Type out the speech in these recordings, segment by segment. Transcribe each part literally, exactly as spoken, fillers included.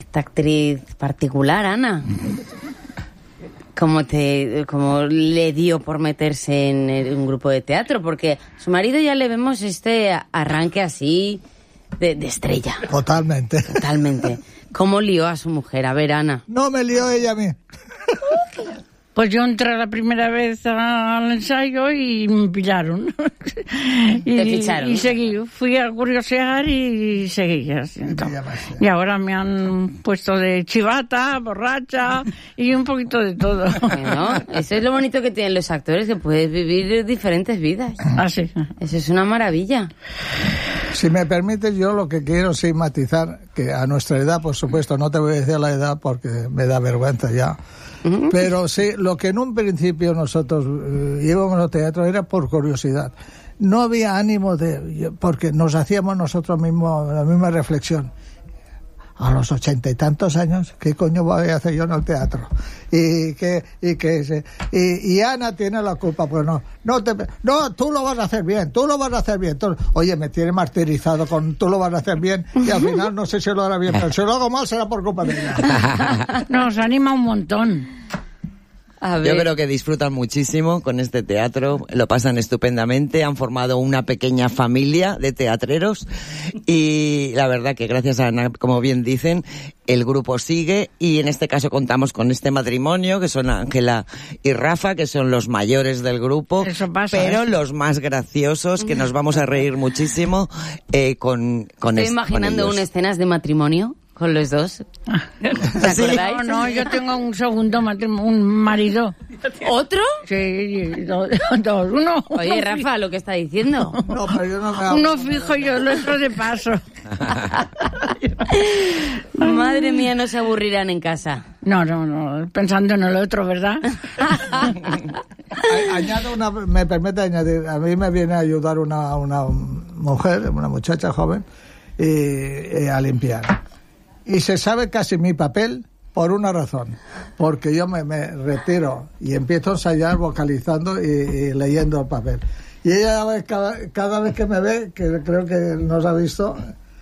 esta actriz particular, Ana. ¿Cómo, te, ¿Cómo le dio por meterse en el, un grupo de teatro? Porque a su marido ya le vemos este arranque así de, de estrella. Totalmente. Totalmente. ¿Cómo lió a su mujer? A ver, Ana. No me lió ella a mí. Pues yo entré la primera vez al ensayo y me pillaron. y, ¿Te ficharon? Y seguí, fui a curiosear y seguí haciendo. Y ahora me han puesto de chivata, borracha y un poquito de todo. Bueno, eso es lo bonito que tienen los actores, que puedes vivir diferentes vidas. Ah, sí. Eso es una maravilla. Si me permites, yo lo que quiero es matizar, que a nuestra edad, por supuesto, no te voy a decir la edad porque me da vergüenza ya, uh-huh. Pero sí, lo que en un principio nosotros eh, íbamos al teatro era por curiosidad. No había ánimo de... porque nos hacíamos nosotros mismos la misma reflexión. A los ochenta y tantos años, ¿qué coño voy a hacer yo en el teatro? Y que, y que, y, y Ana tiene la culpa, pues no, no te, no, tú lo vas a hacer bien, tú lo vas a hacer bien. Tú, oye, me tiene martirizado con tú lo vas a hacer bien y al final no sé si lo hará bien, pero si lo hago mal será por culpa de ella. Nos anima un montón. Yo creo que disfrutan muchísimo con este teatro, lo pasan estupendamente, han formado una pequeña familia de teatreros y la verdad que gracias a Ana, como bien dicen, el grupo sigue y en este caso contamos con este matrimonio que son Ángela y Rafa, que son los mayores del grupo, Eso pasa, pero ¿eh? Los más graciosos, que nos vamos a reír muchísimo eh, con, con Estoy es, imaginando con unas escenas de matrimonio. Con los dos. ¿Te acordáis? No, no, yo tengo un segundo matrimonio, un marido. ¿Otro? Sí, dos, dos, uno. Oye, Rafa, lo que está diciendo. No, pero yo no me hago. Uno fijo y el otro de paso. Madre mía, no se aburrirán en casa. No, no, no, pensando en el otro, ¿verdad? Añado una, me permite añadir, a mí me viene a ayudar una, una mujer, una muchacha joven, y, y a limpiar. Y se sabe casi mi papel por una razón, porque yo me, me retiro y empiezo a ensayar vocalizando y, y leyendo el papel. Y ella cada, cada vez que me ve, que creo que nos ha visto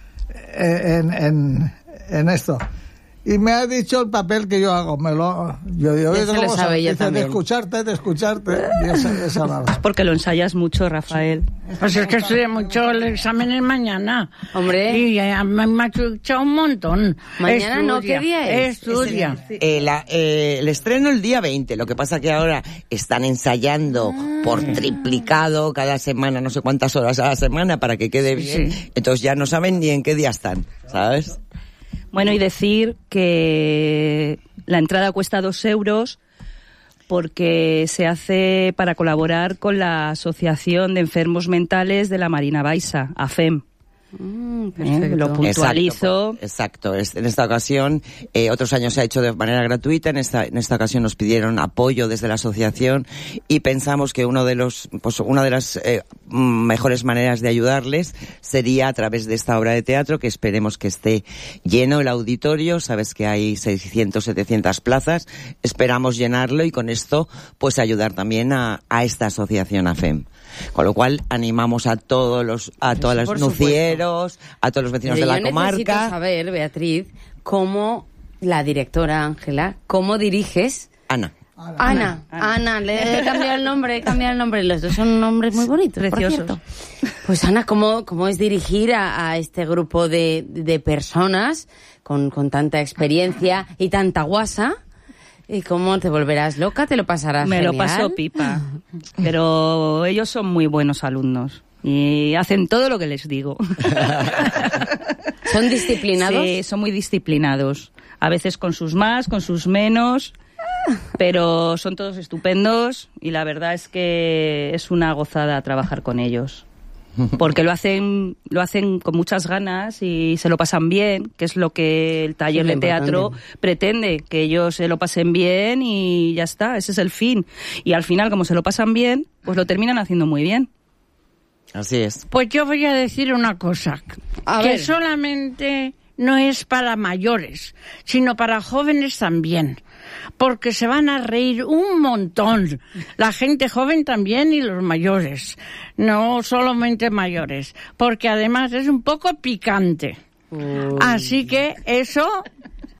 en, en, en esto, y me ha dicho el papel que yo hago, me lo, yo digo, eso lo sabe ella también. De escucharte, de escucharte, y esa, esa la Es porque lo ensayas mucho, Rafael. Pues es que estudié mucho, el examen es mañana. Hombre. Y eh, me, me ha echado un montón. Mañana no, ¿qué día es? Estudia. Eh, la, eh, el estreno el día veinte, lo que pasa que ahora están ensayando ah. por triplicado cada semana, no sé cuántas horas a la semana para que quede bien, sí. Entonces ya no saben ni en qué día están, ¿sabes? Bueno, y decir que la entrada cuesta dos euros porque se hace para colaborar con la Asociación de Enfermos Mentales de la Marina Baixa, A F E M. Mm, ¿Eh? Lo puntualizo. Exacto, exacto. En esta ocasión, eh, otros años se ha hecho de manera gratuita, en esta, en esta ocasión nos pidieron apoyo desde la asociación y pensamos que uno de los, pues una de las eh, mejores maneras de ayudarles sería a través de esta obra de teatro, que esperemos que esté lleno el auditorio. Sabes que hay seiscientas, setecientas plazas, esperamos llenarlo y con esto pues ayudar también a, a esta asociación A F E M. Con lo cual animamos a todos los, a todos los nucieros, a todos los vecinos Pero de la yo comarca. Necesito saber, Beatriz, cómo la directora Ángela, cómo diriges. Ana. Ana, Ana, Ana, Ana, le he cambiado el nombre, he cambiado el nombre. Los dos son nombres muy bonitos, preciosos. Pues Ana, ¿cómo, cómo es dirigir a, a este grupo de, de personas con, con tanta experiencia y tanta guasa? ¿Y cómo te volverás loca? ¿Te lo pasarás Me genial? lo paso pipa. Pero ellos son muy buenos alumnos y hacen todo lo que les digo. ¿Son disciplinados? Sí, son muy disciplinados. A veces con sus más, con sus menos, pero son todos estupendos y la verdad es que es una gozada trabajar con ellos. Porque lo hacen lo hacen con muchas ganas y se lo pasan bien, que es lo que el taller sí, de teatro pretende, que ellos se lo pasen bien y ya está, ese es el fin. Y al final, como se lo pasan bien, pues lo terminan haciendo muy bien. Así es. Pues yo voy a decir una cosa, a que ver. solamente no es para mayores, sino para jóvenes también. Porque se van a reír un montón. La gente joven también y los mayores. No solamente mayores. Porque además es un poco picante. Uh. Así que eso